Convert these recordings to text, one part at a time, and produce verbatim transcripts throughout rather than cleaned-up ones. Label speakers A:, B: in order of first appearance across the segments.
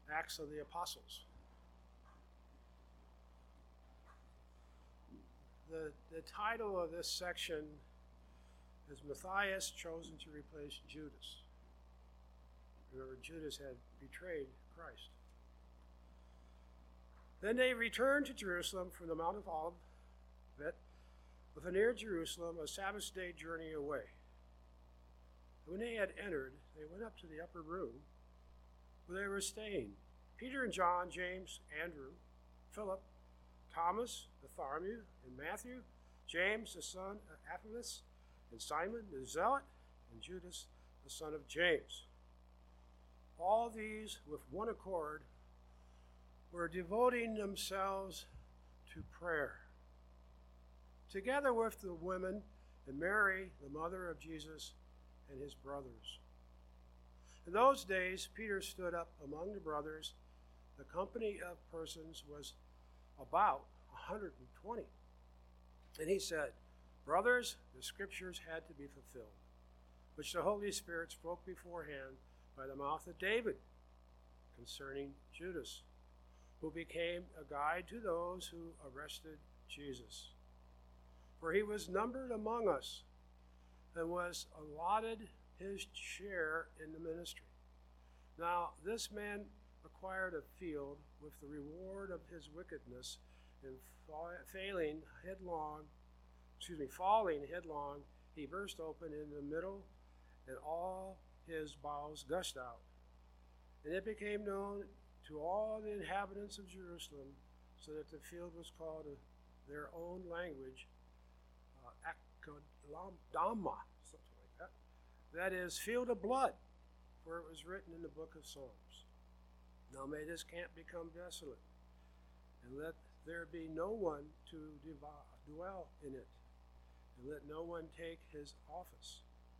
A: Acts of the Apostles. The, the title of this section is Matthias Chosen to Replace Judas. Remember, Judas had betrayed Christ. Then they returned to Jerusalem from the Mount of Olivet, with near Jerusalem, a Sabbath day journey away. When they had entered, they went up to the upper room where they were staying. Peter and John, James, Andrew, Philip, Thomas, Bartholomew, and Matthew, James, the son of Alphaeus, and Simon the Zealot, and Judas, the son of James. All these, with one accord, were devoting themselves to prayer, together with the women and Mary, the mother of Jesus, and his brothers. In those days, Peter stood up among the brothers. The company of persons was about one hundred twenty. And he said, "Brothers, the scriptures had to be fulfilled, which the Holy Spirit spoke beforehand by the mouth of David concerning Judas, who became a guide to those who arrested Jesus. For he was numbered among us and was allotted his share in the ministry. Now this man acquired a field with the reward of his wickedness, and failing headlong, excuse me, falling headlong, he burst open in the middle, and all his bowels gushed out. And it became known to all the inhabitants of Jerusalem, so that the field was called in their own language, uh, Akeldama, something like that. That is, field of blood, for it was written in the book of Psalms. Now may this camp become desolate, and let there be no one to dwell in it, and let no one take his office.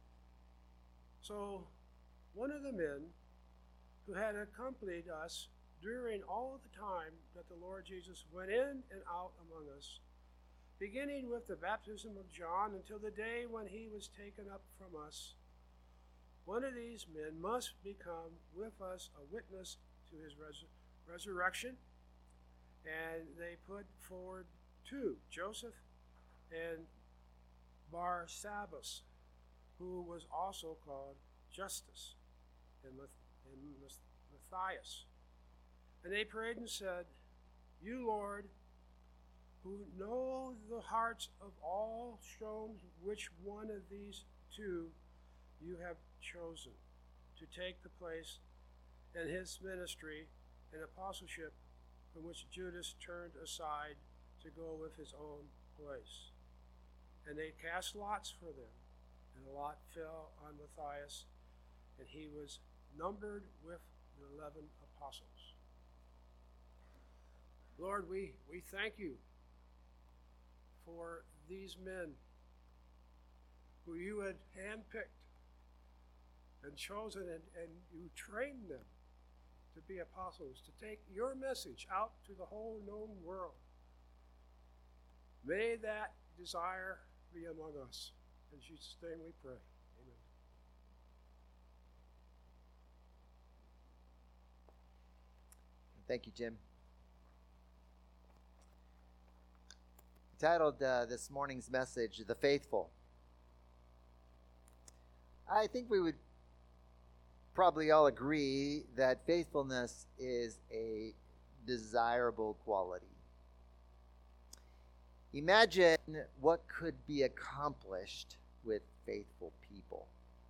A: So one of the men who had accompanied us during all the time that the Lord Jesus went in and out among us, beginning with the baptism of John until the day when he was taken up from us, one of these men must become with us a witness to his res- resurrection. And they put forward two, Joseph and Barsabbas, who was also called Justus, and Matthias. And they prayed and said, "You, Lord, who know the hearts of all, show which one of these two you have chosen to take the place in his ministry and apostleship from which Judas turned aside to go with his own place." And they cast lots for them, and the lot fell on Matthias, and he was numbered with the eleven apostles. Lord, we, we thank you for these men who you had handpicked and chosen, and, and you trained them to be apostles, to take your message out to the whole known world. May that desire be among us. In Jesus' name we pray. Amen.
B: Thank you, Jim. Titled uh, this morning's message, "The Faithful." I think we would probably all agree that faithfulness is a desirable quality. Imagine what could be accomplished with faithful people.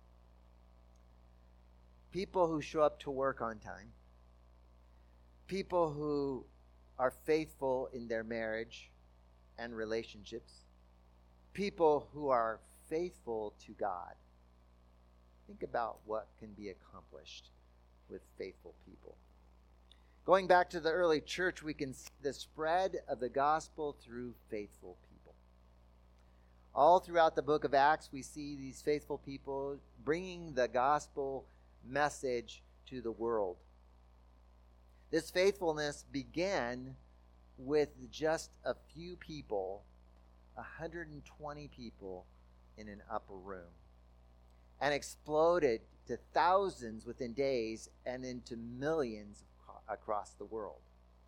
B: People who show up to work on time. People who are faithful in their marriage and relationships. People who are faithful to God. Think about what can be accomplished with faithful people. Going back to the early church, we can see the spread of the gospel through faithful people. All throughout the book of Acts, we see these faithful people bringing the gospel message to the world. This faithfulness began with just a few people, one hundred twenty people in an upper room, and exploded to thousands within days and into millions across the world.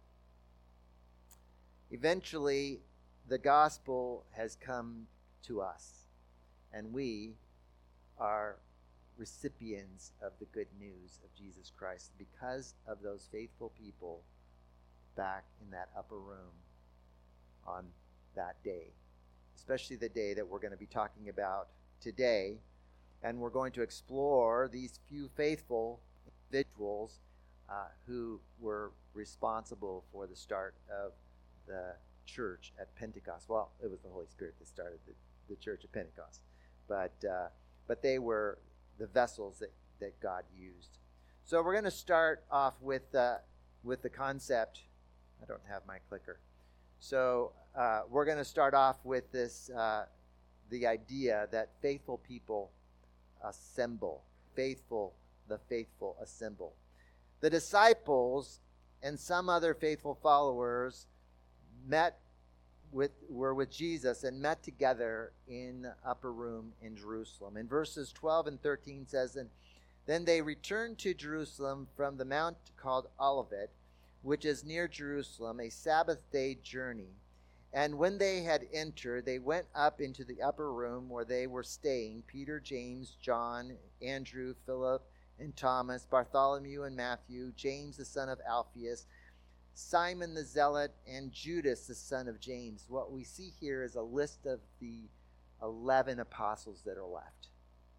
B: Eventually, the gospel has come to us, and we are recipients of the good news of Jesus Christ because of those faithful people back in that upper room on that day, especially the day that we're going to be talking about today. And we're going to explore these few faithful individuals uh, who were responsible for the start of the church at Pentecost. Well, it was the Holy Spirit that started the, the church at Pentecost, but uh, but they were the vessels that, that God used. So we're going to start off with uh, with the concept. I don't have my clicker, so uh, we're going to start off with this uh, the idea that faithful people assemble. Faithful, the faithful assemble. The disciples and some other faithful followers met with were with Jesus and met together in the upper room in Jerusalem. In verses twelve and thirteen says, and then they returned to Jerusalem from the mount called Olivet, which is near Jerusalem, a Sabbath day journey. And when they had entered, they went up into the upper room where they were staying, Peter, James, John, Andrew, Philip, and Thomas, Bartholomew and Matthew, James the son of Alphaeus, Simon the Zealot, and Judas the son of James. What we see here is a list of the eleven apostles that are left.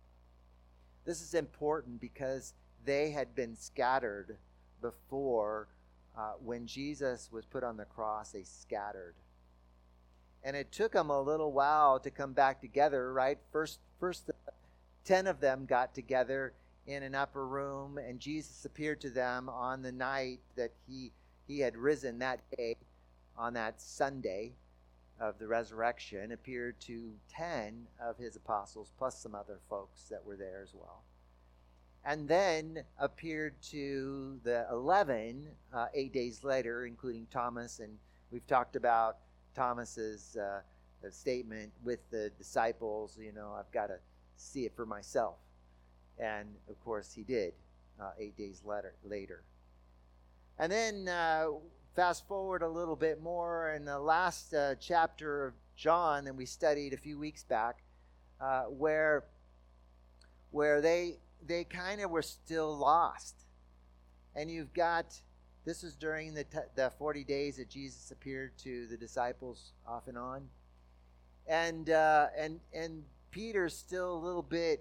B: This is important because they had been scattered before uh, when Jesus was put on the cross. They scattered. And it took them a little while to come back together, right? First, first ten of them got together in an upper room, and Jesus appeared to them on the night that he he had risen that day, on that Sunday of the resurrection, appeared to ten of his apostles, plus some other folks that were there as well. And then appeared to the eleven uh, eight days later, including Thomas, and we've talked about Thomas's uh, statement with the disciples, you know, I've got to see it for myself. And, of course, he did uh, eight days later. later. And then uh, fast forward a little bit more in the last uh, chapter of John that we studied a few weeks back, uh, where where they they kind of were still lost. And you've got... This is during the, t- the forty days that Jesus appeared to the disciples off and on. And, uh, and, and Peter's still a little bit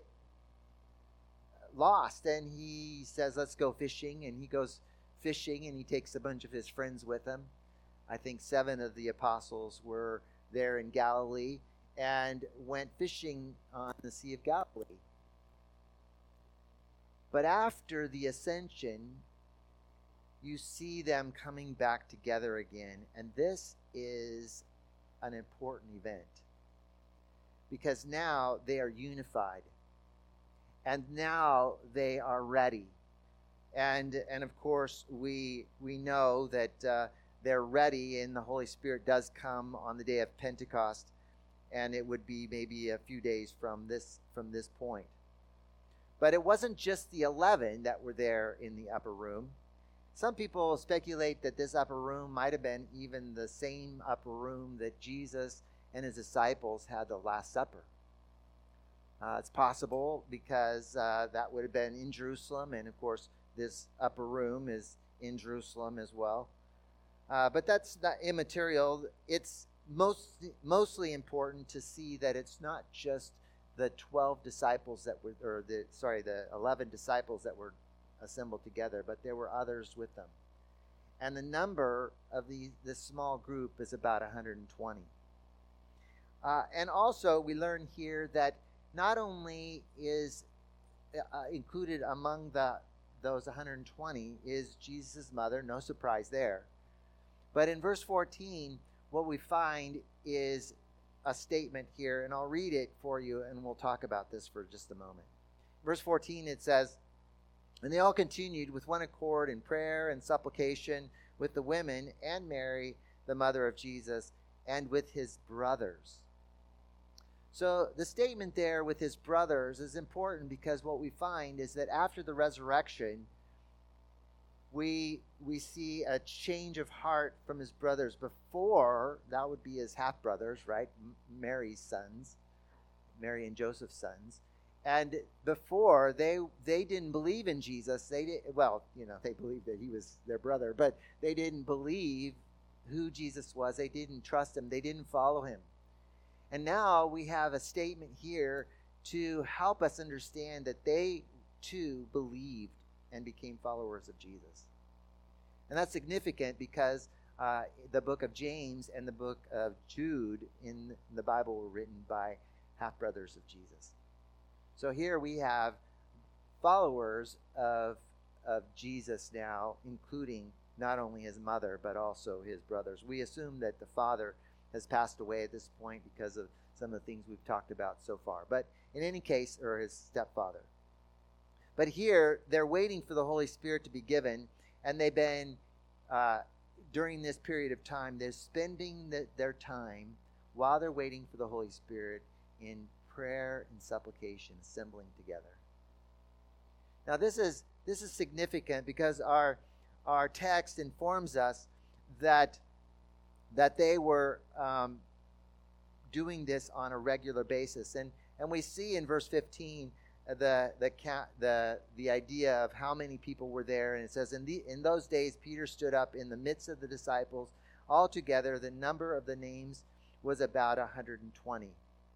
B: lost. And he says, let's go fishing. And he goes fishing, and he takes a bunch of his friends with him. I think seven of the apostles were there in Galilee and went fishing on the Sea of Galilee. But after the ascension, you see them coming back together again. And this is an important event because now they are unified. And now they are ready. And and of course, we we know that uh, they're ready, and the Holy Spirit does come on the day of Pentecost. And it would be maybe a few days from this from this point. But it wasn't just the eleven that were there in the upper room. Some people speculate that this upper room might have been even the same upper room that Jesus and his disciples had the Last Supper. Uh, it's possible because uh, that would have been in Jerusalem, and of course this upper room is in Jerusalem as well. Uh, but that's not immaterial. It's most, mostly important to see that it's not just the twelve disciples that were, or the sorry, the eleven disciples that were assembled together, but there were others with them. And the number of the this small group is about one hundred twenty. Uh, and also, we learn here that not only is uh, included among the those one hundred twenty is Jesus' mother, no surprise there. But in verse fourteen, what we find is a statement here, and I'll read it for you, and we'll talk about this for just a moment. Verse fourteen, it says, and they all continued with one accord in prayer and supplication with the women and Mary, the mother of Jesus, and with his brothers. So the statement there with his brothers is important because what we find is that after the resurrection, we we see a change of heart from his brothers. Before, that would be his half brothers, right? M- Mary's sons, Mary and Joseph's sons. And before, they they didn't believe in Jesus. They did well, you know, they believed that he was their brother, but they didn't believe who Jesus was. They didn't trust him. They didn't follow him. And now we have a statement here to help us understand that they too believed and became followers of Jesus. And that's significant because uh, the book of James and the book of Jude in the Bible were written by half-brothers of Jesus. So here we have followers of, of Jesus now, including not only his mother, but also his brothers. We assume that the father has passed away at this point because of some of the things we've talked about so far. But in any case, or his stepfather. But here, they're waiting for the Holy Spirit to be given, and they've been, uh, during this period of time, they're spending the, their time while they're waiting for the Holy Spirit in prayer and supplication, assembling together. Now, this is this is significant because our our text informs us that that they were um, doing this on a regular basis, and and we see in verse fifteen uh, the the the the idea of how many people were there, and it says in the in those days Peter stood up in the midst of the disciples. Altogether, the number of the names was about one hundred twenty.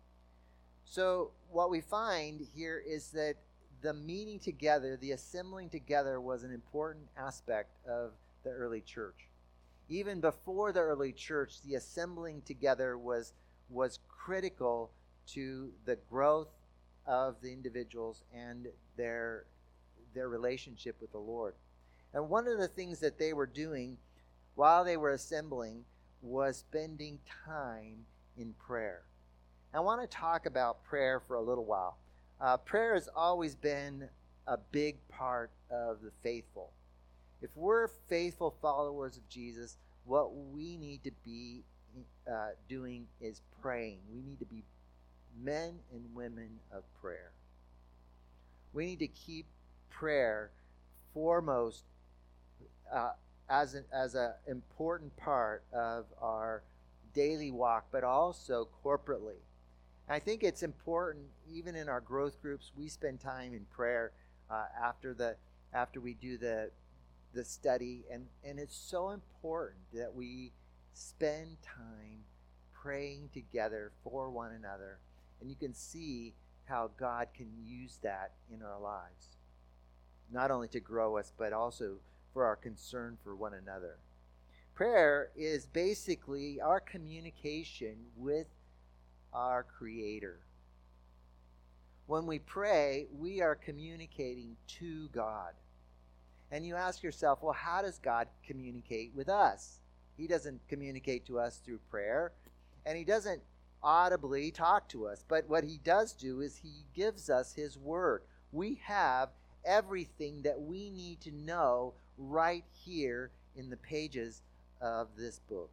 B: So what we find here is that the meeting together, the assembling together, was an important aspect of the early church. Even before the early church, the assembling together was, was critical to the growth of the individuals and their, their relationship with the Lord. And one of the things that they were doing while they were assembling was spending time in prayer. I want to talk about prayer for a little while. Uh, prayer has always been a big part of the faithful. If we're faithful followers of Jesus, what we need to be uh, doing is praying. We need to be men and women of prayer. We need to keep prayer foremost uh, as an as an important part of our daily walk, but also corporately. I think it's important, even in our growth groups, we spend time in prayer uh, after the after we do the the study, and, and it's so important that we spend time praying together for one another. And you can see how God can use that in our lives, not only to grow us, but also for our concern for one another. Prayer is basically our communication with our Creator. When we pray, we are communicating to God. And you ask yourself, well, how does God communicate with us? He doesn't communicate to us through prayer, and He doesn't audibly talk to us. But what He does do is He gives us His Word. We have everything that we need to know right here in the pages of this book.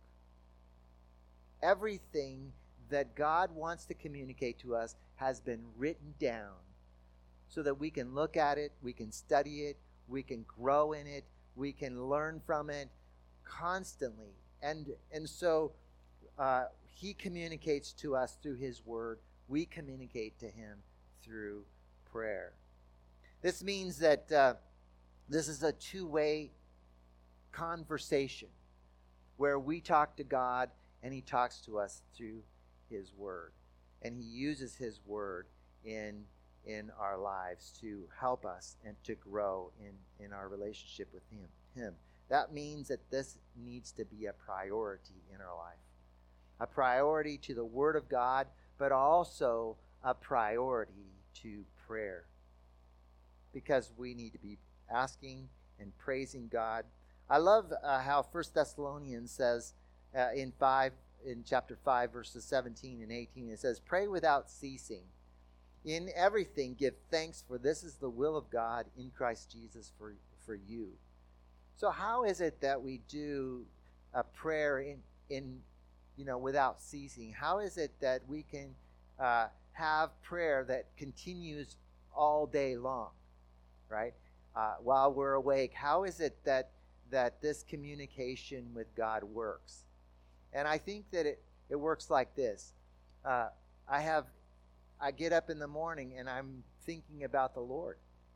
B: Everything that God wants to communicate to us has been written down so that we can look at it, we can study it, we can grow in it, we can learn from it constantly. And, and so uh, He communicates to us through His Word. We communicate to Him through prayer. This means that uh, this is a two-way conversation where we talk to God and He talks to us through His Word. And He uses His Word in in our lives to help us and to grow in, in our relationship with Him. Him. That means that this needs to be a priority in our life. A priority to the Word of God, but also a priority to prayer. Because we need to be asking and praising God. I love uh, how First Thessalonians says uh, in five in chapter five, verses seventeen and eighteen, it says, "Pray without ceasing. In everything give thanks, for this is the will of God in Christ Jesus for, for you." So how is it that we do a prayer in, in you know, without ceasing? How is it that we can uh, have prayer that continues all day long, right? uh, while we're awake, how is it that that this communication with God works? And I think that it, it works like this. Uh, I have, I get up in the morning and I'm thinking about the Lord.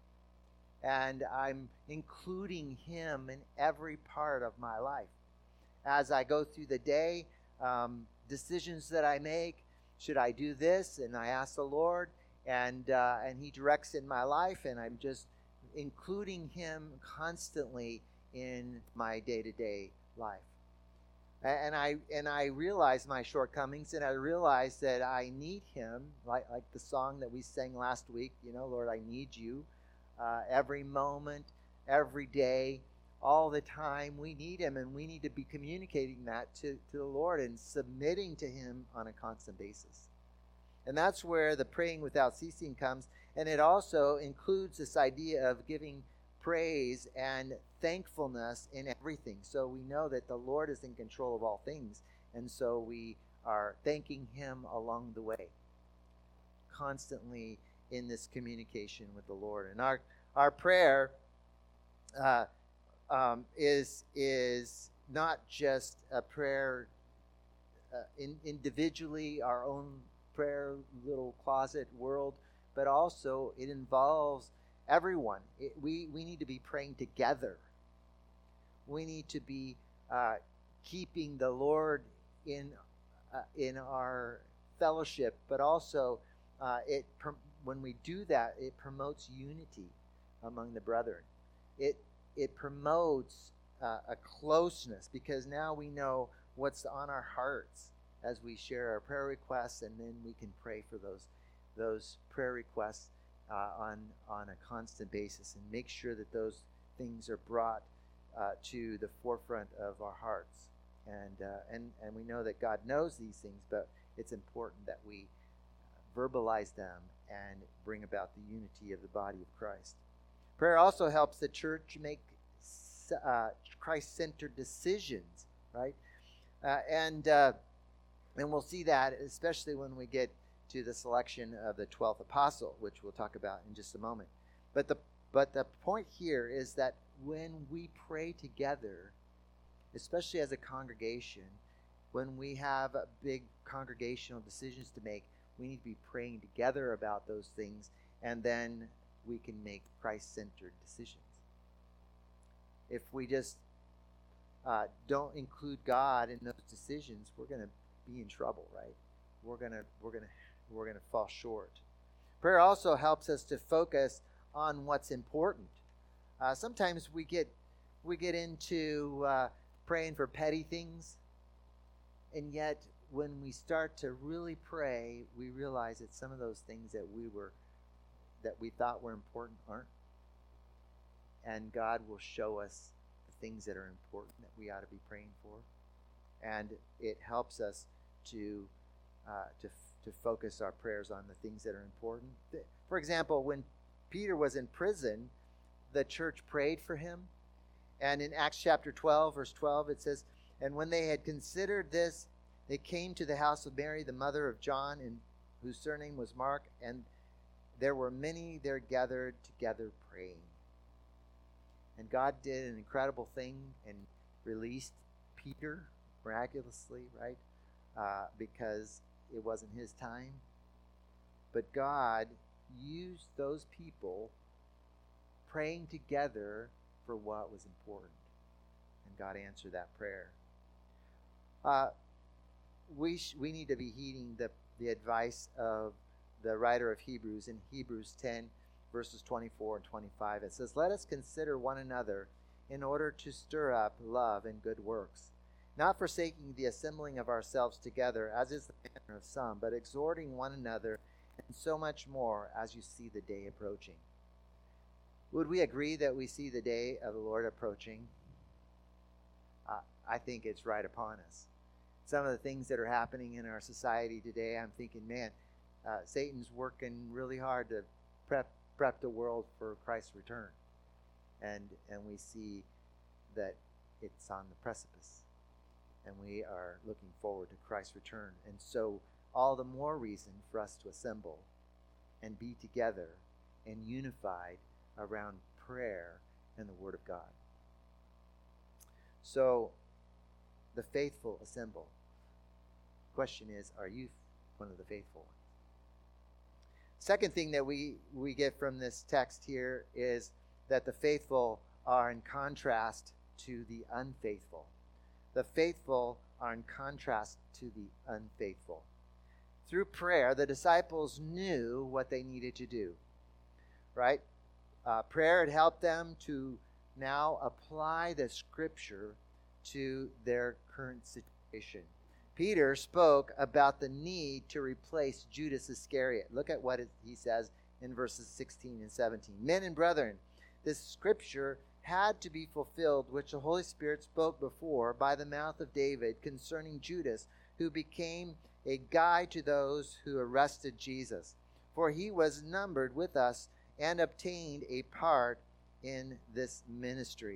B: And I'm including Him in every part of my life. As I go through the day, um, decisions that I make, should I do this? And I ask the Lord, and uh, and He directs in my life, and I'm just including Him constantly in my day-to-day life. And I and I realize my shortcomings, and I realize that I need Him, like like the song that we sang last week. You know, Lord, I need You. Uh, every moment, every day, all the time, we need Him, and we need to be communicating that to, to the Lord and submitting to Him on a constant basis. And that's where the praying without ceasing comes, and it also includes this idea of giving praise and thankfulness in everything. So we know that the Lord is in control of all things, and so we are thanking Him along the way, constantly in this communication with the Lord. And our our prayer uh, um, is is not just a prayer uh, in, individually, our own prayer little closet world, but also it involves everyone. It, we we need to be praying together. We need to be uh, keeping the Lord in uh, in our fellowship, but also uh, it. Per- When we do that, it promotes unity among the brethren. It it promotes uh, a closeness, because now we know what's on our hearts as we share our prayer requests, and then we can pray for those those prayer requests uh, on on a constant basis, and make sure that those things are brought uh, to the forefront of our hearts. And uh, and and we know that God knows these things, but it's important that we verbalize them and bring about the unity of the body of Christ. Prayer also helps the church make uh, Christ-centered decisions, right? Uh, and uh, and we'll see that especially when we get to the selection of the twelfth apostle, which we'll talk about in just a moment. But the but the point here is that when we pray together, especially as a congregation, when we have big congregational decisions to make, we need to be praying together about those things, and then we can make Christ-centered decisions. If we just uh, don't include God in those decisions, we're going to be in trouble, right? We're going to we're going to we're going to fall short. Prayer also helps us to focus on what's important. Uh, sometimes we get we get into uh, praying for petty things, and yet when we start to really pray, we realize that some of those things that we were that we thought were important aren't. And God will show us the things that are important that we ought to be praying for. And it helps us to uh, to to focus our prayers on the things that are important. For example, when Peter was in prison, the church prayed for him. And in Acts chapter twelve, verse twelve, it says, "And when they had considered this, they came to the house of Mary, the mother of John, and whose surname was Mark, and there were many there gathered together praying." And God did an incredible thing and released Peter miraculously, right? Uh, because it wasn't his time. But God used those people praying together for what was important. And God answered that prayer. Uh, we sh- we need to be heeding the, the advice of the writer of Hebrews in Hebrews ten, verses twenty-four and twenty-five. It says, "Let us consider one another in order to stir up love and good works, not forsaking the assembling of ourselves together, as is the manner of some, but exhorting one another, and so much more as you see the day approaching." Would we agree that we see the day of the Lord approaching? Uh, I think it's right upon us. Some of the things that are happening in our society today, I'm thinking, man, uh, Satan's working really hard to prep prep the world for Christ's return. And and we see that it's on the precipice. And we are looking forward to Christ's return. And so all the more reason for us to assemble and be together and unified around prayer and the Word of God. So, the faithful assemble. Question is, are you one of the faithful ones? Second thing that we, we get from this text here is that the faithful are in contrast to the unfaithful. The faithful are in contrast to the unfaithful. Through prayer, the disciples knew what they needed to do, right? Uh, prayer had helped them to now apply the Scripture to their current situation. Peter spoke about the need to replace Judas Iscariot. Look at what it, he says in verses sixteen and seventeen. Men and brethren, this Scripture had to be fulfilled, which the Holy Spirit spoke before by the mouth of David concerning Judas, who became a guide to those who arrested Jesus. For he was numbered with us and obtained a part in this ministry.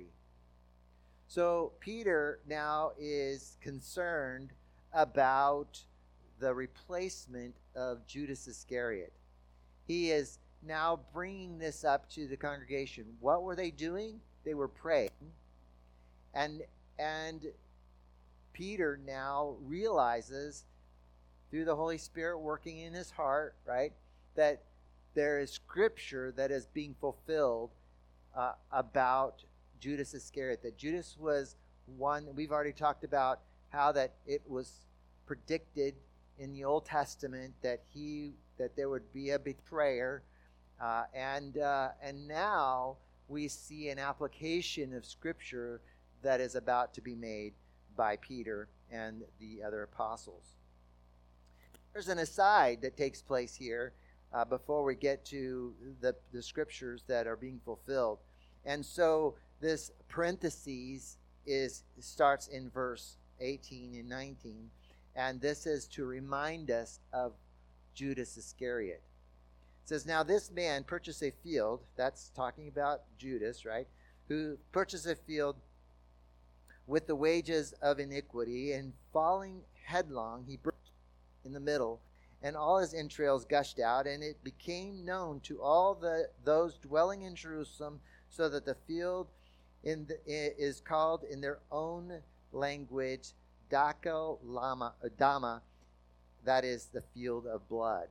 B: So Peter now is concerned about the replacement of Judas Iscariot. He is now bringing this up to the congregation. What were they doing? They were praying. And, and Peter now realizes, through the Holy Spirit working in his heart, right, that there is Scripture that is being fulfilled uh, about Judas Iscariot. That Judas was one, we've already talked about how that it was predicted in the Old Testament that he that there would be a betrayer, uh, and uh, and now we see an application of Scripture that is about to be made by Peter and the other apostles. There's an aside that takes place here uh, before we get to the, the Scriptures that are being fulfilled. And so this parentheses is starts in verse eighteen and nineteen. And this is to remind us of Judas Iscariot. It says, now this man purchased a field, that's talking about Judas, right, who purchased a field with the wages of iniquity, and falling headlong, he broke in the middle, and all his entrails gushed out, and it became known to all the those dwelling in Jerusalem, so that the field in the, is called in their own language Daka Lama Dama, that is the field of blood.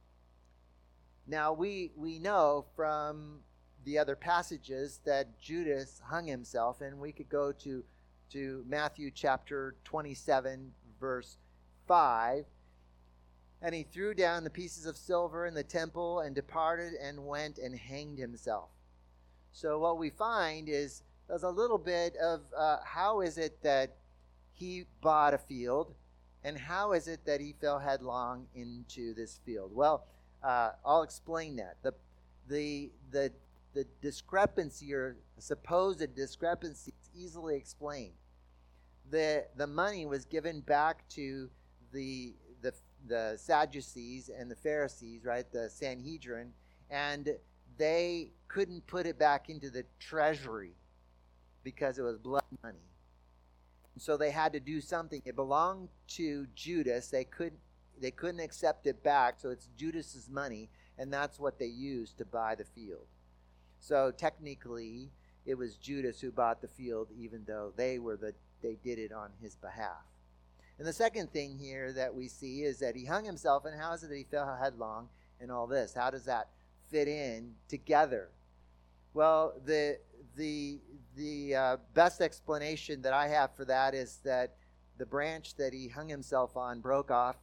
B: Now we we know from the other passages that Judas hung himself, and we could go to to Matthew chapter twenty-seven verse five. And he threw down the pieces of silver in the temple and departed and went and hanged himself. So what we find is there's a little bit of uh, how is it that he bought a field, and how is it that he fell headlong into this field? Well, uh, I'll explain that. The, the, the, the discrepancy or supposed discrepancy is easily explained. The, the money was given back to the, the, the Sadducees and the Pharisees, right, the Sanhedrin, and they couldn't put it back into the treasury because it was blood money. So they had to do something. It belonged to Judas. They couldn't they couldn't accept it back, so it's Judas's money, and that's what they used to buy the field. So technically, it was Judas who bought the field, even though they were the they did it on his behalf. And the second thing here that we see is that he hung himself, and how is it that he fell headlong and all this? How does that fit in together? Well, the the the uh, best explanation that I have for that is that the branch that he hung himself on broke off,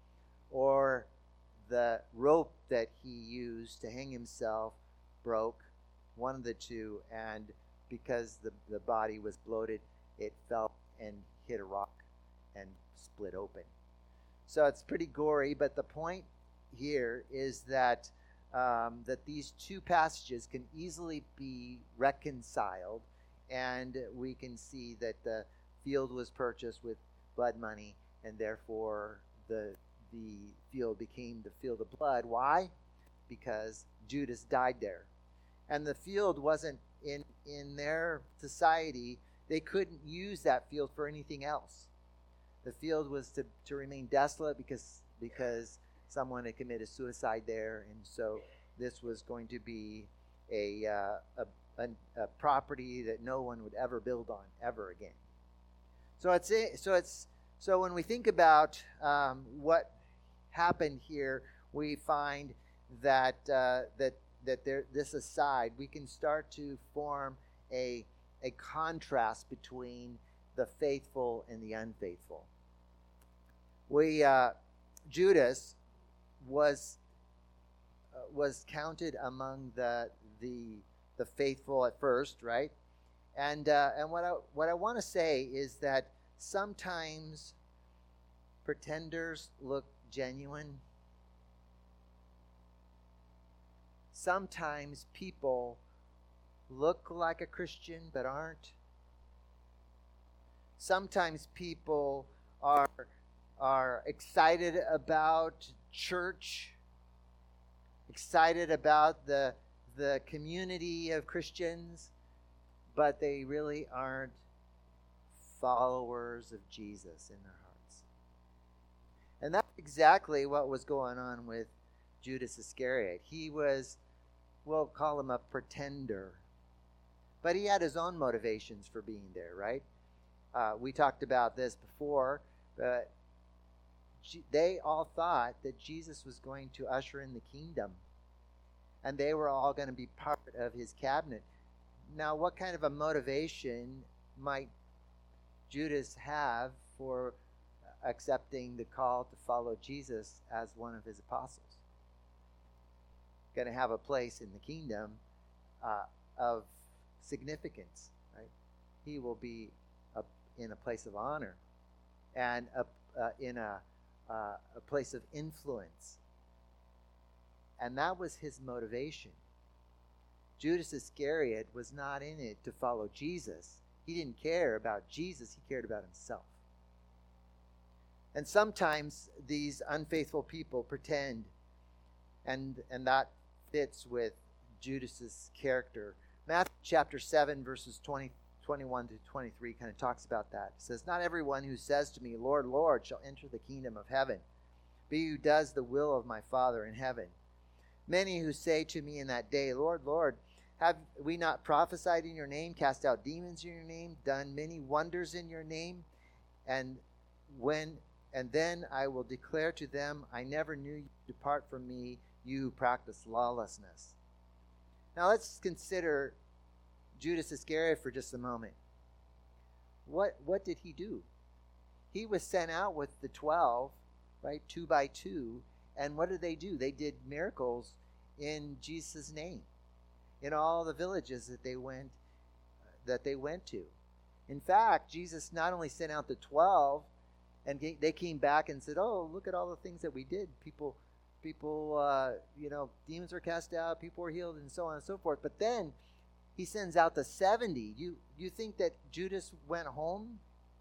B: or the rope that he used to hang himself broke, one of the two, and because the, the body was bloated, it fell and hit a rock and split open. So it's pretty gory, but the point here is that um, that these two passages can easily be reconciled, and we can see that the field was purchased with blood money, and therefore the the field became the field of blood. Why? Because Judas died there. And the field wasn't in in their society, they couldn't use that field for anything else. The field was to, to remain desolate because because someone had committed suicide there, and so this was going to be a uh, a, a, a property that no one would ever build on ever again. So it's so it's so when we think about um, what happened here, we find that uh, that that there this aside, we can start to form a a contrast between the faithful and the unfaithful. We uh, Judas was uh, was counted among the the the faithful at first, right? And uh, and what I what I want to say is that sometimes pretenders look genuine. Sometimes people look like a Christian but aren't. Sometimes people are are excited about church, excited about the the community of Christians, but they really aren't followers of Jesus in their hearts. And that's exactly what was going on with Judas Iscariot. He was, we'll call him a pretender, but he had his own motivations for being there, right? Uh, we talked about this before, but they all thought that Jesus was going to usher in the kingdom, and they were all going to be part of his cabinet. Now, what kind of a motivation might Judas have for accepting the call to follow Jesus as one of his apostles? Going to have a place in the kingdom uh, of significance, right? He will be a, in a place of honor and a, uh, in a, uh, a place of influence. And that was his motivation. Judas Iscariot was not in it to follow Jesus. He didn't care about Jesus. He cared about himself. And sometimes these unfaithful people pretend, and and that fits with Judas's character. Matthew chapter seven, verses twenty, twenty-one to twenty-three kind of talks about that. It says, "Not everyone who says to me, 'Lord, Lord,' shall enter the kingdom of heaven, but he who does the will of my Father in heaven. Many who say to me in that day, 'Lord, Lord, have we not prophesied in your name, cast out demons in your name, done many wonders in your name?' And when and then I will declare to them, 'I never knew you. Depart from me, you who practice lawlessness.'" Now let's consider Judas Iscariot for just a moment. What what did he do? He was sent out with the twelve, right, two by two, and what did they do? They did miracles in Jesus' name, in all the villages that they went that they went to. In fact, Jesus not only sent out the twelve, and they came back and said, "Oh, look at all the things that we did. People, people, uh, you know, demons were cast out, people were healed, and so on and so forth." But then he sends out the seventy. You you think that Judas went home?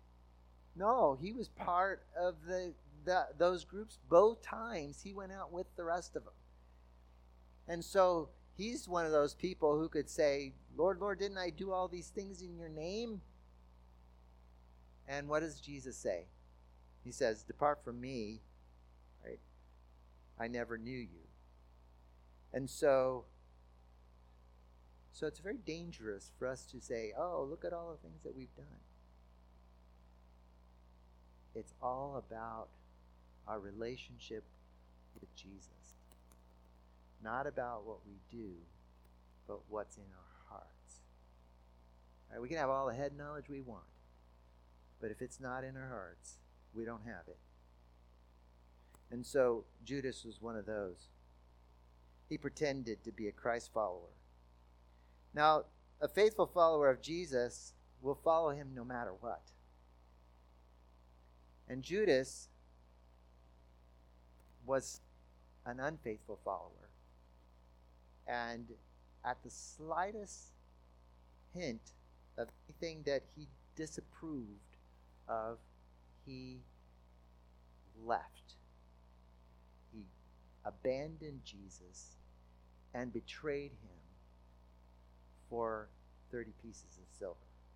B: No, he was part of the, the those groups. Both times he went out with the rest of them. And so he's one of those people who could say, "Lord, Lord, didn't I do all these things in your name?" And what does Jesus say? He says, "Depart from me, right? I never knew you." And so, so it's very dangerous for us to say, "Oh, look at all the things that we've done." It's all about our relationship with Jesus. Not about what we do, but what's in our hearts. All right, we can have all the head knowledge we want, but if it's not in our hearts, we don't have it. And so Judas was one of those. He pretended to be a Christ follower. Now, a faithful follower of Jesus will follow him no matter what. And Judas was an unfaithful follower. And at the slightest hint of anything that he disapproved of, he left. He abandoned Jesus and betrayed him for thirty pieces of silver.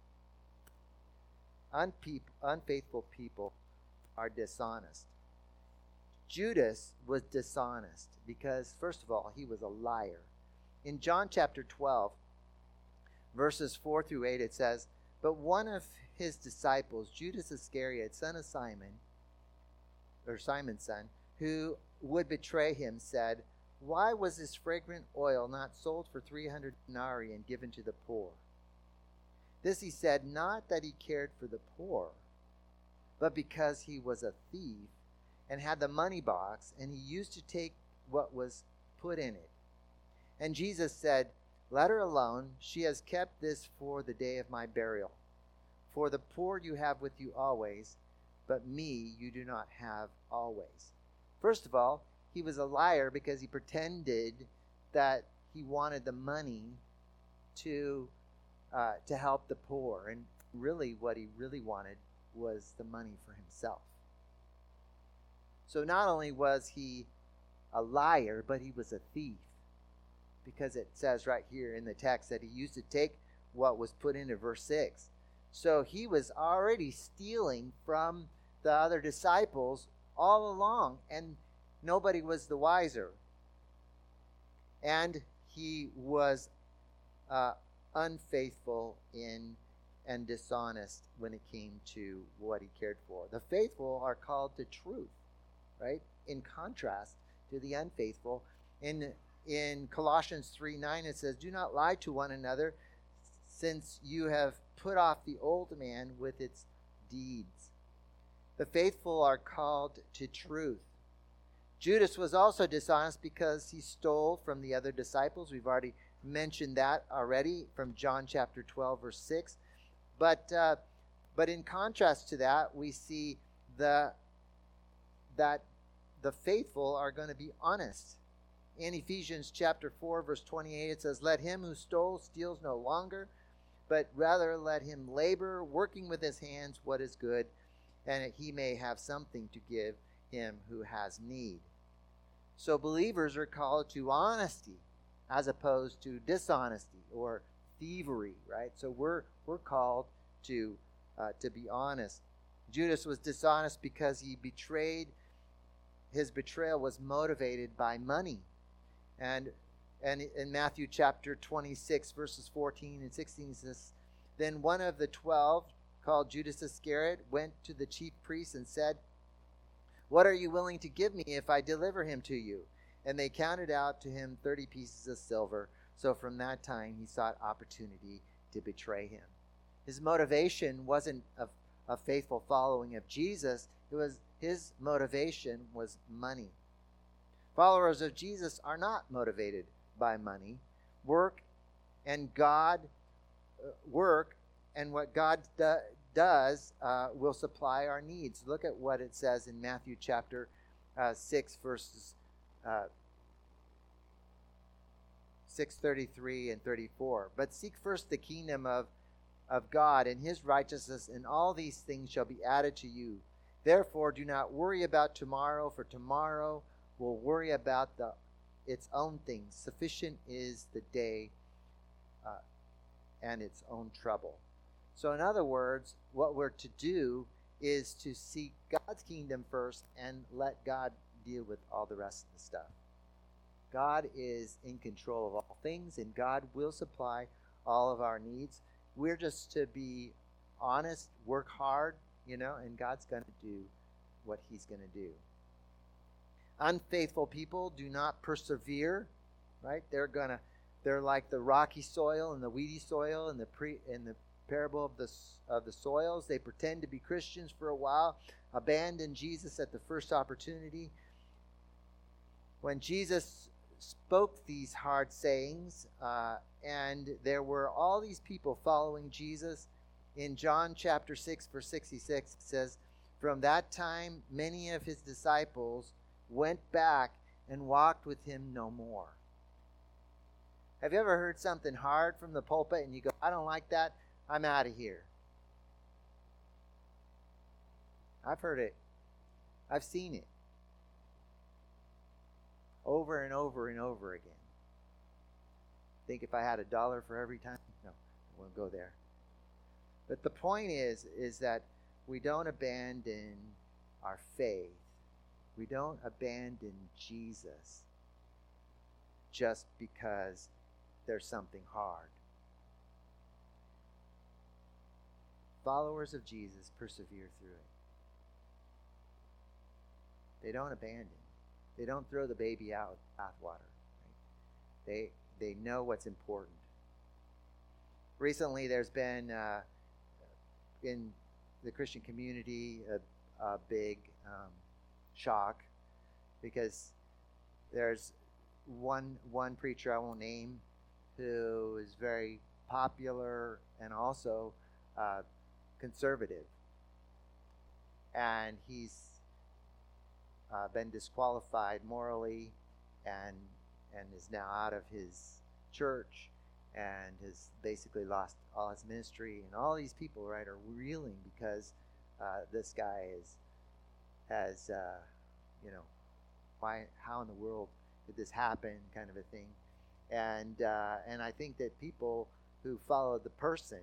B: Unpeop- unfaithful people are dishonest. Judas was dishonest because, first of all, he was a liar. In John chapter twelve, verses four through eight, it says, "But one of his disciples, Judas Iscariot, son of Simon, or Simon's son, who would betray him, said, 'Why was this fragrant oil not sold for three hundred denarii and given to the poor?' This he said, not that he cared for the poor, but because he was a thief and had the money box, and he used to take what was put in it. And Jesus said, 'Let her alone. She has kept this for the day of my burial. For the poor you have with you always, but me you do not have always.'" First of all, he was a liar because he pretended that he wanted the money to uh, to help the poor. And really what he really wanted was the money for himself. So not only was he a liar, but he was a thief. Because it says right here in the text that he used to take what was put into verse six. So he was already stealing from the other disciples all along, and nobody was the wiser. And he was uh, unfaithful in and dishonest when it came to what he cared for. The faithful are called to truth, right? In contrast to the unfaithful. In in Colossians three nine, it says, "Do not lie to one another, since you have put off the old man with its deeds." The faithful are called to truth. Judas was also dishonest because he stole from the other disciples. We've already mentioned that already from John chapter twelve, verse six. But uh, but in contrast to that, we see the that the faithful are going to be honest. In Ephesians chapter four, verse twenty-eight, it says, "Let him who stole steals no longer, but rather let him labor, working with his hands what is good, and that he may have something to give him who has need." So believers are called to honesty as opposed to dishonesty or thievery, right? So we're we're called to uh, to be honest. Judas was dishonest because he betrayed. His betrayal was motivated by money. And and in Matthew chapter twenty-six, verses fourteen and sixteen, it says, "Then one of the twelve, called Judas Iscariot, went to the chief priests and said, 'What are you willing to give me if I deliver him to you?' And they counted out to him thirty pieces of silver. So from that time he sought opportunity to betray him." His motivation wasn't a, a faithful following of Jesus. It was his motivation was money. Followers of Jesus are not motivated by money. Work and God uh, work and what God do, does uh, will supply our needs. Look at what it says in Matthew chapter uh, six, verses uh, six thirty-three and thirty-four. "But seek first the kingdom of of God and his righteousness, and all these things shall be added to you. Therefore do not worry about tomorrow, for tomorrow will worry about the its own things. Sufficient is the day uh, and its own trouble." So in other words, what we're to do is to seek God's kingdom first and let God deal with all the rest of the stuff. God is in control of all things, and God will supply all of our needs. We're just to be honest, work hard, you know, and God's going to do what he's going to do. Unfaithful people do not persevere, right? They're going to they're like the rocky soil and the weedy soil and the pre in the parable of the of the soils. They pretend to be Christians for a while, abandon Jesus at the first opportunity. When Jesus spoke these hard sayings, uh, and there were all these people following Jesus, in John chapter six, verse sixty-six, it says, "From that time many of his disciples went back and walked with him no more." Have you ever heard something hard from the pulpit and you go, "I don't like that, I'm out of here"? I've heard it. I've seen it. Over and over and over again. Think if I had a dollar for every time? No, I won't go there. But the point is, is that we don't abandon our faith. We don't abandon Jesus just because there's something hard. followers of Jesus persevere through it. They don't abandon. They don't throw the baby out with bathwater. Right? They they know what's important. Recently, there's been uh, in the Christian community a, a big um, shock because there's one one preacher I won't name who is very popular and also uh, conservative, and he's uh, been disqualified morally and and is now out of his church and has basically lost all his ministry, and all these people, right, are reeling because uh, this guy is has uh, you know, why, how in the world did this happen, kind of a thing. And uh, and I think that people who follow the person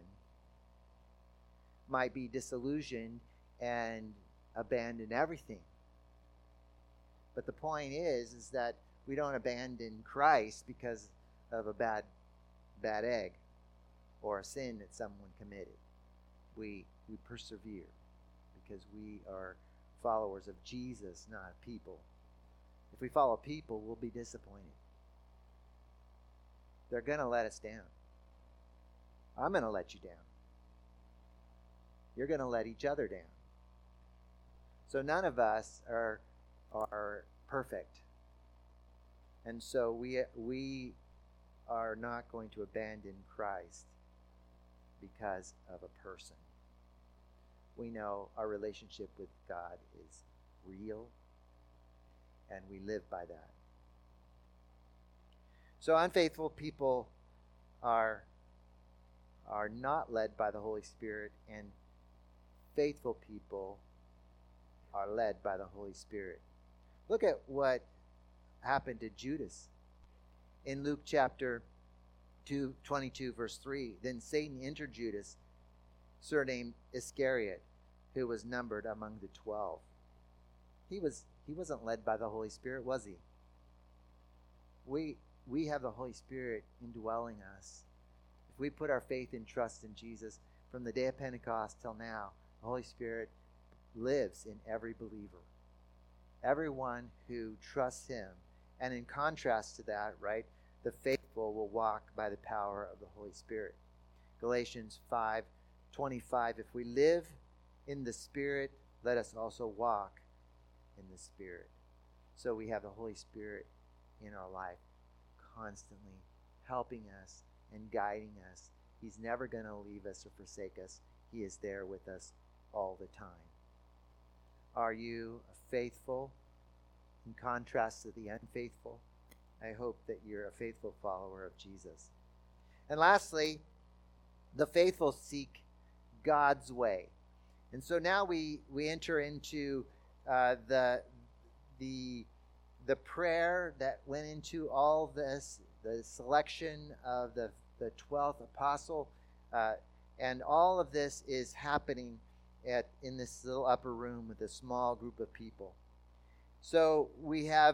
B: might be disillusioned and abandon everything. But the point is, is that we don't abandon Christ because of a bad, bad egg or a sin that someone committed. We we persevere because we are followers of Jesus, not people. If we follow people, we'll be disappointed. They're going to let us down. I'm going to let you down. You're going to let each other down. So none of us are are perfect. And so we we are not going to abandon Christ because of a person. We know our relationship with God is real, and we live by that. So unfaithful people are are not led by the Holy Spirit, and faithful people are led by the Holy Spirit. Look at what happened to Judas in Luke chapter two, twenty-two, verse three. Then Satan entered Judas, surnamed Iscariot, who was numbered among the twelve. He was he wasn't led by the Holy Spirit, was he? We we have the Holy Spirit indwelling us. If we put our faith and trust in Jesus from the day of Pentecost till now, the Holy Spirit lives in every believer. Everyone who trusts him. And in contrast to that, right, the faithful will walk by the power of the Holy Spirit. Galatians five twenty-five, if we live in the Spirit, let us also walk in the Spirit. So we have the Holy Spirit in our life, constantly helping us and guiding us. He's never going to leave us or forsake us. He is there with us all the time. Are you faithful in contrast to the unfaithful? I hope that you're a faithful follower of Jesus. And lastly, the faithful seek God's way. And so now we, we enter into uh, the, the, the prayer that went into all this, the selection of the, the twelfth apostle. Uh, and all of this is happening at in this little upper room with a small group of people. So we have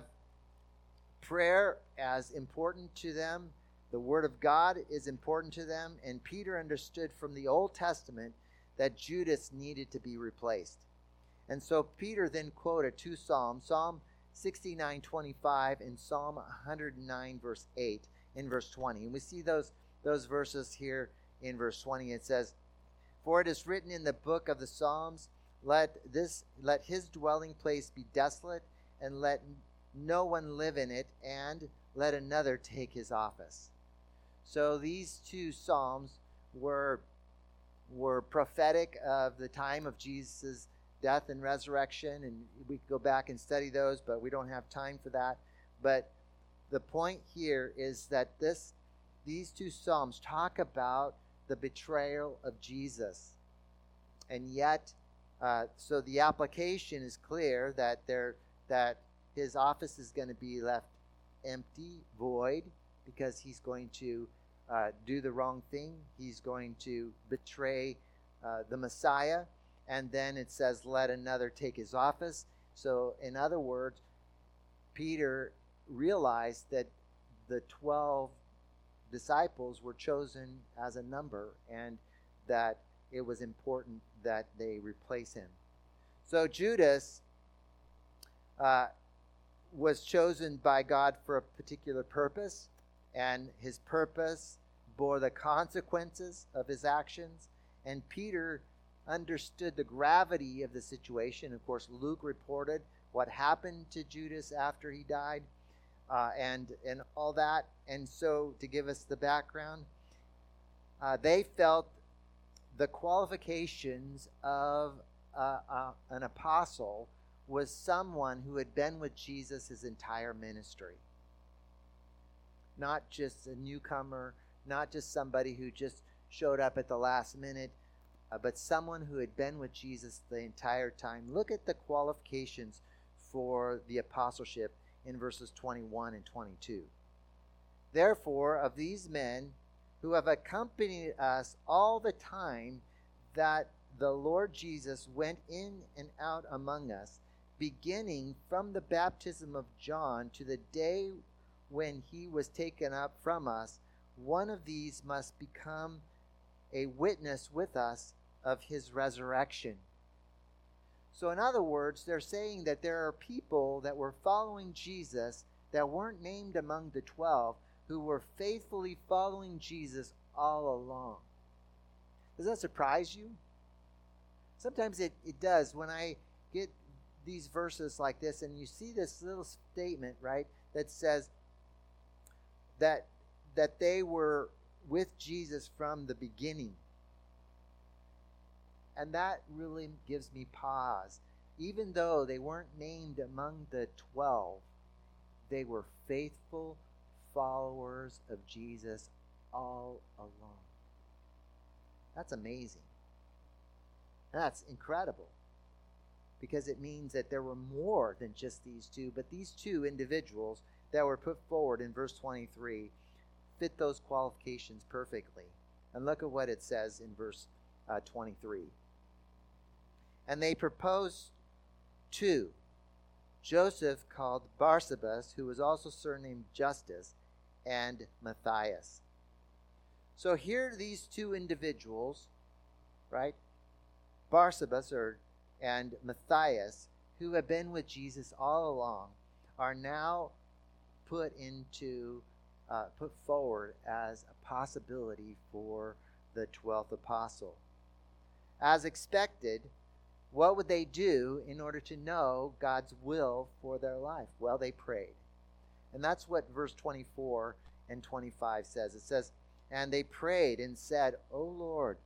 B: prayer as important to them. The Word of God is important to them. And Peter understood from the Old Testament that Judas needed to be replaced. And so Peter then quoted two Psalms, Psalm sixty-nine twenty-five and Psalm one hundred nine verse eight in verse twenty. And we see those, those verses here in verse twenty. It says, for it is written in the book of the Psalms, let this let his dwelling place be desolate, and let no one live in it, and let another take his office. So these two Psalms were were prophetic of the time of Jesus' death and resurrection, and we could go back and study those, but we don't have time for that. But the point here is that this these two Psalms talk about the betrayal of Jesus. And yet, uh, so the application is clear that there that his office is going to be left empty, void, because he's going to uh, do the wrong thing. He's going to betray uh, the Messiah. And then it says, let another take his office. So in other words, Peter realized that the twelve disciples were chosen as a number, and that it was important that they replace him. So Judas uh, was chosen by God for a particular purpose, and his purpose bore the consequences of his actions. And Peter understood the gravity of the situation. Of course, Luke reported what happened to Judas after he died, uh, and and all that. And so, to give us the background, uh, they felt the qualifications of uh, uh, an apostle was someone who had been with Jesus his entire ministry. Not just a newcomer, not just somebody who just showed up at the last minute, uh, but someone who had been with Jesus the entire time. Look at the qualifications for the apostleship in verses twenty-one and twenty-two. Therefore, of these men who have accompanied us all the time that the Lord Jesus went in and out among us, beginning from the baptism of John to the day when he was taken up from us, one of these must become a witness with us of his resurrection. So in other words, they're saying that there are people that were following Jesus that weren't named among the twelve, who were faithfully following Jesus all along. Does that surprise you? Sometimes it, it does. When I get these verses like this, and you see this little statement, right, that says that that they were with Jesus from the beginning. And that really gives me pause. Even though they weren't named among the twelve, they were faithful followers of Jesus all along. That's amazing. That's incredible. Because it means that there were more than just these two, but these two individuals that were put forward in verse twenty-three fit those qualifications perfectly. And look at what it says in verse uh, twenty-three. And they proposed two, Joseph called Barsabas, who was also surnamed Justus, and Matthias. So here these two individuals, right, Barsabas or and Matthias, who have been with Jesus all along, are now put into uh, put forward as a possibility for the twelfth apostle. As expected, what would they do in order to know God's will for their life? Well, they prayed. And that's what verse twenty-four and twenty-five says. It says, and they prayed and said, O Lord,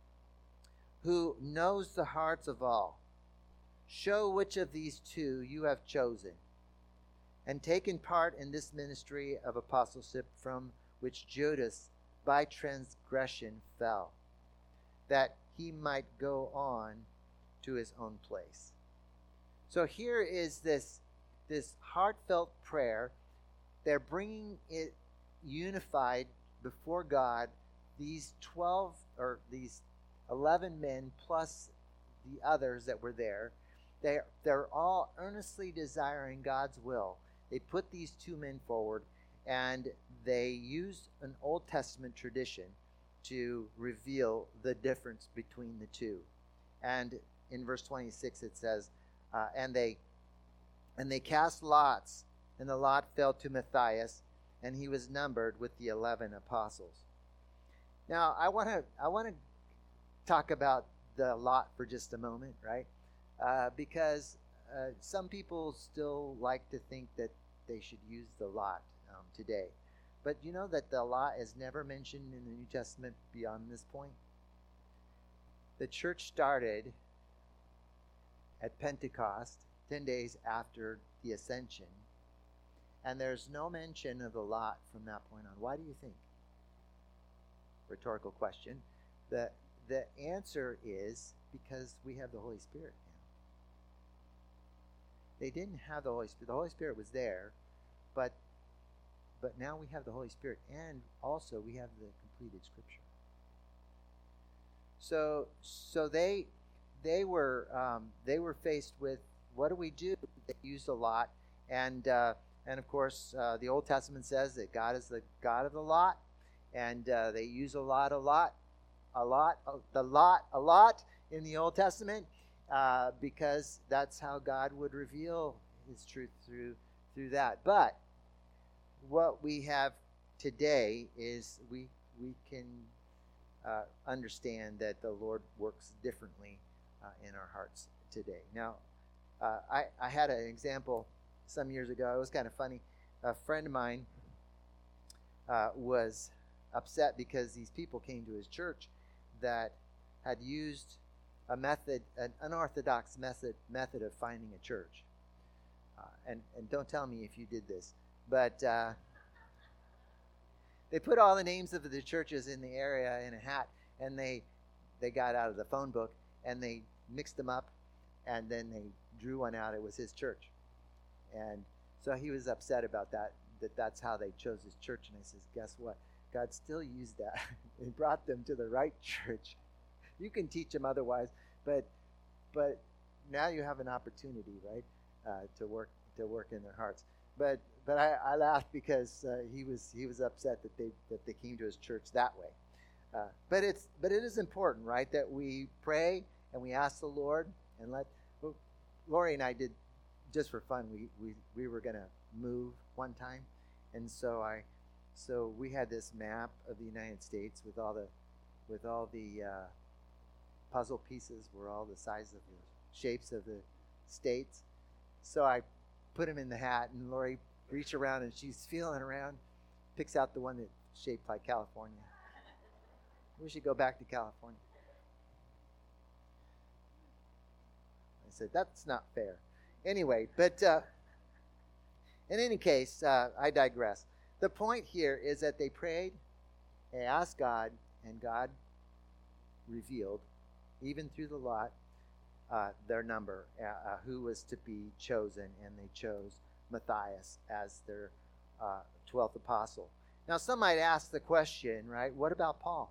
B: who knows the hearts of all, show which of these two you have chosen and taken part in this ministry of apostleship from which Judas by transgression fell, that he might go on to his own place. So here is this, this heartfelt prayer. They're bringing it unified before God, these twelve or these eleven men plus the others that were there. They're, they're all earnestly desiring God's will. They put these two men forward, and they used an Old Testament tradition to reveal the difference between the two. And in verse twenty-six it says, uh, and they and they cast lots, and the lot fell to Matthias, and he was numbered with the eleven apostles. Now I want to I want to talk about the lot for just a moment, right? Uh, because uh, some people still like to think that they should use the lot um, today. But you know that the lot is never mentioned in the New Testament beyond this point? The church started at Pentecost, ten days after the ascension, and there's no mention of the lot from that point on. Why do you think? Rhetorical question. The, the answer is because we have the Holy Spirit now. They didn't have the Holy Spirit. The Holy Spirit was there, but but now we have the Holy Spirit, and also we have the completed Scripture. So so they they were um, they were faced with, what do we do? They used a lot, and uh, and of course uh, the Old Testament says that God is the God of the lot, and uh, they use a lot a lot a lot, the lot, a lot in the Old Testament, uh, because that's how God would reveal His truth through through that. But what we have today is we we can uh, understand that the Lord works differently uh, in our hearts today. Now, uh, I I had an example some years ago. It was kind of funny. A friend of mine uh, was upset because these people came to his church that had used a method, an unorthodox method method of finding a church. Uh, and and don't tell me if you did this, but uh, they put all the names of the churches in the area in a hat, and they they got out of the phone book and they mixed them up, and then they drew one out. It was his church, and so he was upset about that. That that's how they chose his church. And I says, guess what? God still used that and brought them to the right church. You can teach them otherwise, but but now you have an opportunity, right, uh, to work to work in their hearts. But but I, I laughed because uh, he was he was upset that they that they came to his church that way. Uh, but it's but it is important, right, that we pray and we ask the Lord and let. Well, Lori and I did just for fun. We we we were gonna move one time, and so I so we had this map of the United States with all the with all the uh, puzzle pieces were all the size of the shapes of the states. So I put them in the hat, and Lori reached around and she's feeling around, picks out the one that's shaped like California. We should go back to California. I said, that's not fair. Anyway, but uh, in any case, uh, I digress. The point here is that they prayed, they asked God, and God revealed, even through the lot, uh, their number, uh, uh, who was to be chosen, and they chose Matthias as their uh, twelfth apostle. Now, some might ask the question, right, what about Paul?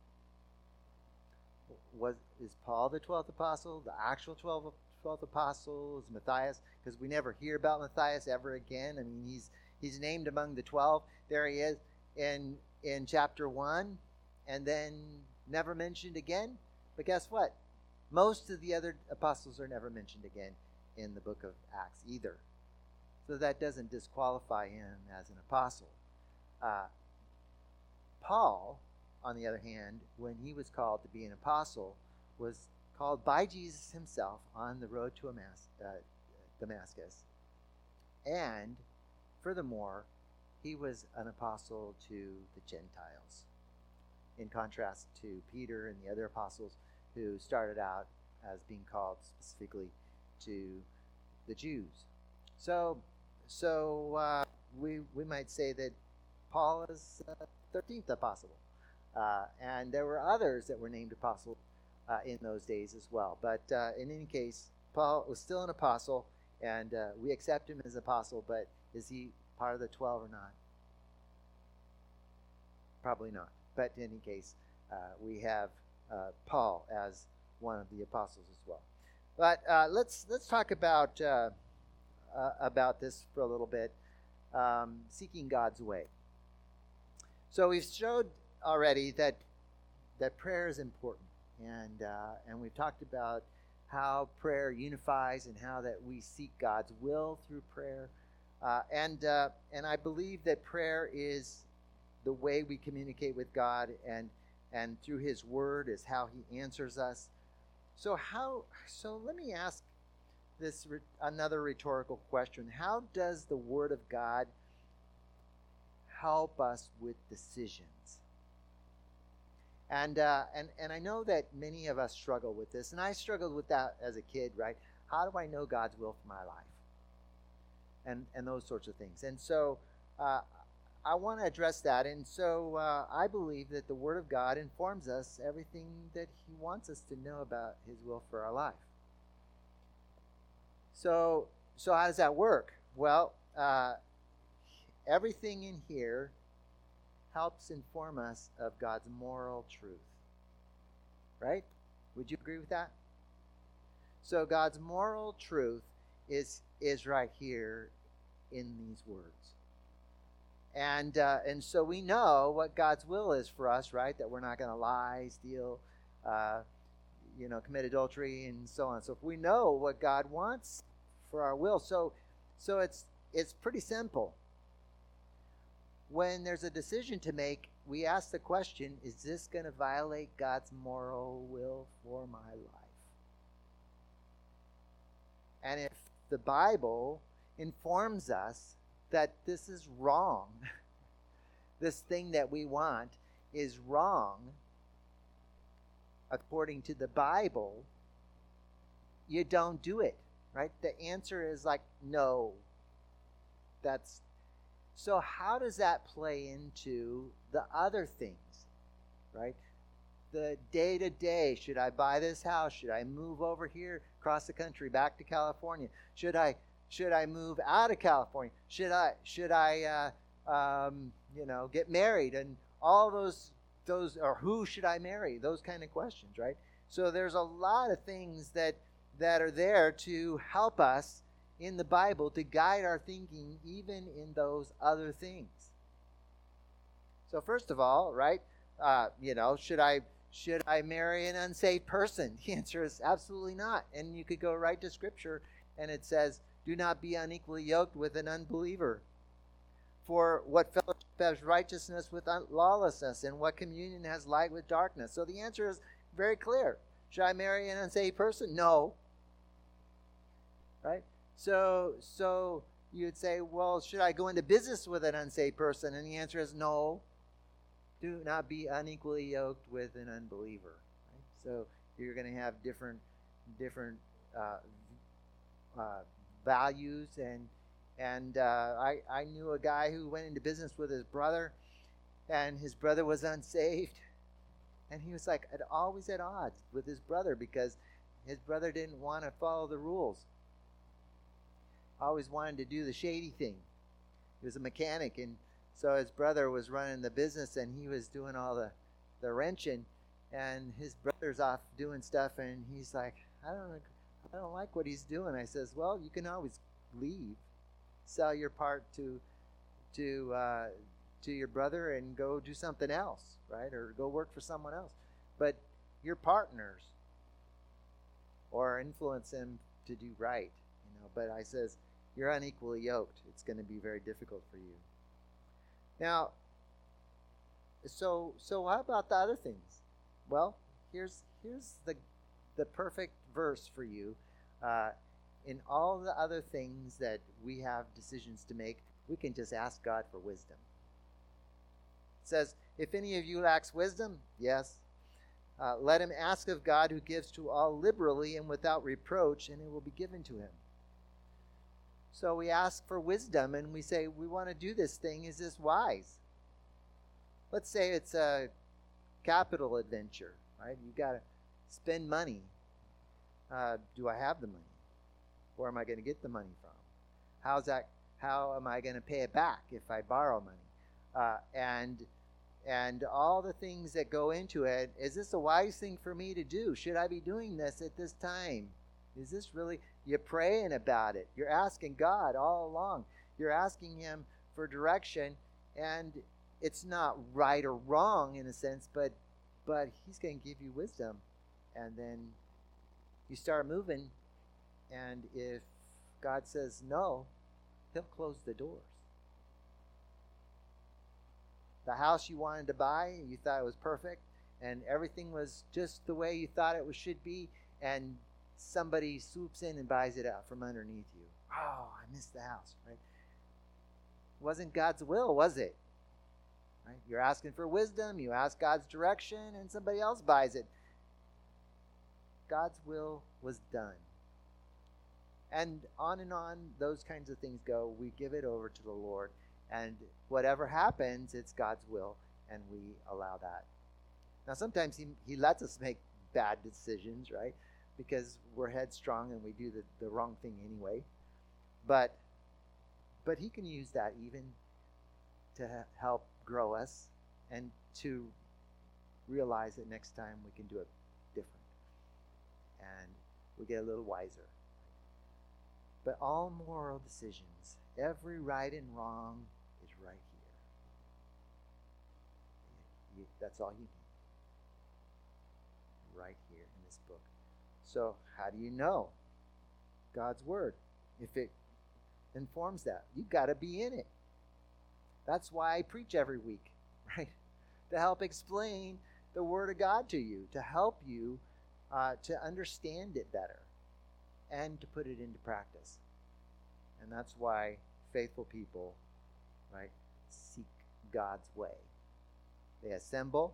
B: Was is Paul the twelfth apostle, the actual twelfth, twelfth apostle? Is Matthias? Because we never hear about Matthias ever again. I mean, he's he's named among the twelve. There he is in in chapter one, and then never mentioned again. But guess what? Most of the other apostles are never mentioned again in the book of Acts either. So that doesn't disqualify him as an apostle. Uh, Paul, on the other hand, when he was called to be an apostle, was called by Jesus himself on the road to Damascus. And furthermore, he was an apostle to the Gentiles, in contrast to Peter and the other apostles who started out as being called specifically to the Jews. So, so uh, we we might say that Paul is the thirteenth apostle. Uh, and there were others that were named apostles uh, in those days as well. But uh, in any case, Paul was still an apostle, and uh, we accept him as apostle, but is he part of the twelve or not? Probably not. But in any case, uh, we have uh, Paul as one of the apostles as well. But uh, let's let's talk about uh, uh, about this for a little bit, um, seeking God's way. So we've showed already that that prayer is important, and uh, and we've talked about how prayer unifies and how that we seek God's will through prayer, uh, and uh, and I believe that prayer is the way we communicate with God, and and through His Word is how He answers us. So how? So let me ask this re- another rhetorical question: how does the Word of God help us with decisions? And uh, and and I know that many of us struggle with this, and I struggled with that as a kid, right? How do I know God's will for my life? And and those sorts of things. And so uh, I want to address that. And so uh, I believe that the Word of God informs us everything that He wants us to know about His will for our life. So so how does that work? Well, uh, everything in here helps inform us of God's moral truth. Right? Would you agree with that? So God's moral truth is is right here in these words. And uh, and so we know what God's will is for us, right? That we're not going to lie, steal, uh, you know, commit adultery, and so on. So if we know what God wants for our will, so so it's it's pretty simple. When there's a decision to make, we ask the question, is this going to violate God's moral will for my life? And if the Bible informs us that this is wrong, this thing that we want is wrong, according to the Bible, you don't do it, right? The answer is like, no. That's so how does that play into the other things, right? The day-to-day, should I buy this house? Should I move over here, across the country, back to California? Should I should I move out of California? Should I should I uh, um, you know get married? And all those those or who should I marry? Those kind of questions, right? So there's a lot of things that that are there to help us in the Bible to guide our thinking even in those other things. So first of all, right, uh, you know, should I should I marry an unsaved person? The answer is absolutely not. And you could go right to Scripture, and it says, do not be unequally yoked with an unbeliever. For what fellowship has righteousness with lawlessness, and what communion has light with darkness? So the answer is very clear. Should I marry an unsaved person? No. Right? So, so you'd say, well, should I go into business with an unsaved person? And the answer is no. Do not be unequally yoked with an unbeliever. Right? So you're going to have different, different uh, uh, values, and and uh, I I knew a guy who went into business with his brother, and his brother was unsaved, and he was like at always at odds with his brother because his brother didn't want to follow the rules. Always wanted to do the shady thing. He was a mechanic, and so his brother was running the business, and he was doing all the, the wrenching, and his brother's off doing stuff, and he's like, I don't I don't like what he's doing. I says, well, you can always leave, sell your part to to uh, to your brother, and go do something else, right? Or go work for someone else. But your partners, or influence them to do right, you know. But I says, you're unequally yoked. It's going to be very difficult for you. Now, so so how about the other things? Well, here's here's the the perfect verse for you. Uh, in all the other things that we have decisions to make, we can just ask God for wisdom. It says, if any of you lacks wisdom, yes, uh, let him ask of God, who gives to all liberally and without reproach, and it will be given to him. So we ask for wisdom, and we say, we want to do this thing. Is this wise? Let's say it's a capital adventure, right? You've got to spend money. Uh, do I have the money? Where am I going to get the money from? How's that? How am I going to pay it back if I borrow money? Uh, and and all the things that go into it. Is this a wise thing for me to do? Should I be doing this at this time? Is this really? You're praying about it. You're asking God all along. You're asking him for direction, and it's not right or wrong in a sense, but but he's going to give you wisdom, and then you start moving, and if God says no, he'll close the doors. The house you wanted to buy, you thought it was perfect, and everything was just the way you thought it was, should be, and somebody swoops in and buys it out from underneath you. Oh, I missed the house, right? Wasn't God's will, was it? Right? You're asking for wisdom, you ask God's direction, and somebody else buys it. God's will was done. And on and on, those kinds of things go. We give it over to the Lord, and whatever happens, it's God's will, and we allow that. Now, sometimes he, he lets us make bad decisions, right? Because we're headstrong and we do the, the wrong thing anyway. But but he can use that even to help grow us and to realize that next time we can do it different. And we get a little wiser. But all moral decisions, every right and wrong is right here. You, that's all you need. Right here in this book. So how do you know God's Word? If it informs that, you've got to be in it. That's why I preach every week, right? To help explain the Word of God to you, to help you uh, to understand it better and to put it into practice. And that's why faithful people, right, seek God's way. They assemble.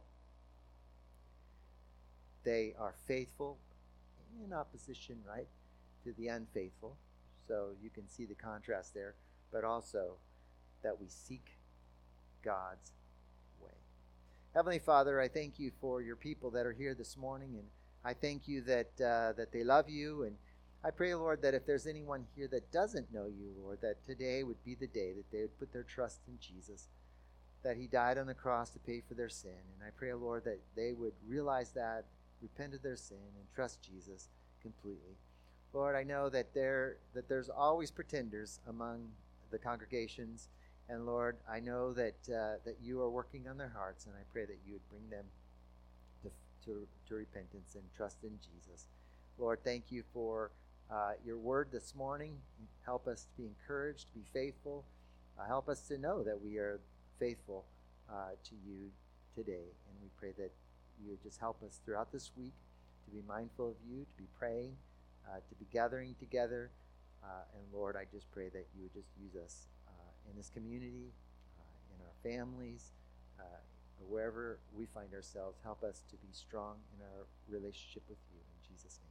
B: They are faithful in opposition, right, to the unfaithful. So you can see the contrast there, but also that we seek God's way. Heavenly Father, I thank you for your people that are here this morning, and I thank you that uh, that they love you. And I pray, Lord, that if there's anyone here that doesn't know you, Lord, that today would be the day that they would put their trust in Jesus, that he died on the cross to pay for their sin. And I pray, Lord, that they would realize that, repent of their sin, and trust Jesus completely. Lord, I know that there that there's always pretenders among the congregations, and Lord, I know that uh, that you are working on their hearts, and I pray that you would bring them to to, to repentance and trust in Jesus. Lord, thank you for uh, your word this morning. Help us to be encouraged, to be faithful. Uh, help us to know that we are faithful uh, to you today, and we pray that you would just help us throughout this week to be mindful of you, to be praying, uh, to be gathering together. Uh, and Lord, I just pray that you would just use us uh, in this community, uh, in our families, uh, or wherever we find ourselves. Help us to be strong in our relationship with you. In Jesus' name.